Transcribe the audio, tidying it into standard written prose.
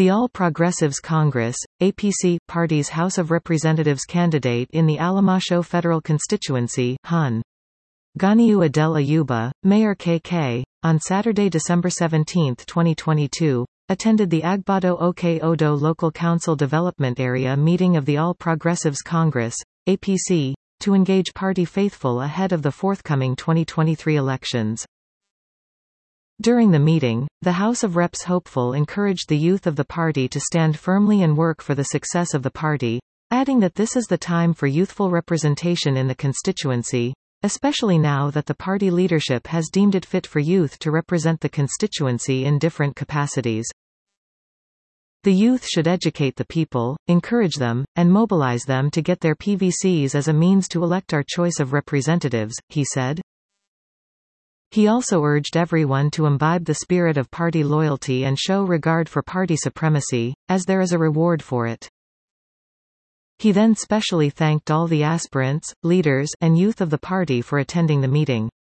The All Progressives Congress, APC, party's House of Representatives candidate in the Alamasho federal constituency, Hun. Ganiyu Adel Ayuba, Mayor KK, on Saturday, December 17, 2022, attended the Agbado Oke Odo Local Council Development Area meeting of the All Progressives Congress, APC, to engage party faithful ahead of the forthcoming 2023 elections. During the meeting, the House of Reps hopeful encouraged the youth of the party to stand firmly and work for the success of the party, adding that this is the time for youthful representation in the constituency, especially now that the party leadership has deemed it fit for youth to represent the constituency in different capacities. The youth should educate the people, encourage them, and mobilize them to get their PVCs as a means to elect our choice of representatives, he said. He also urged everyone to imbibe the spirit of party loyalty and show regard for party supremacy, as there is a reward for it. He then specially thanked all the aspirants, leaders, and youth of the party for attending the meeting.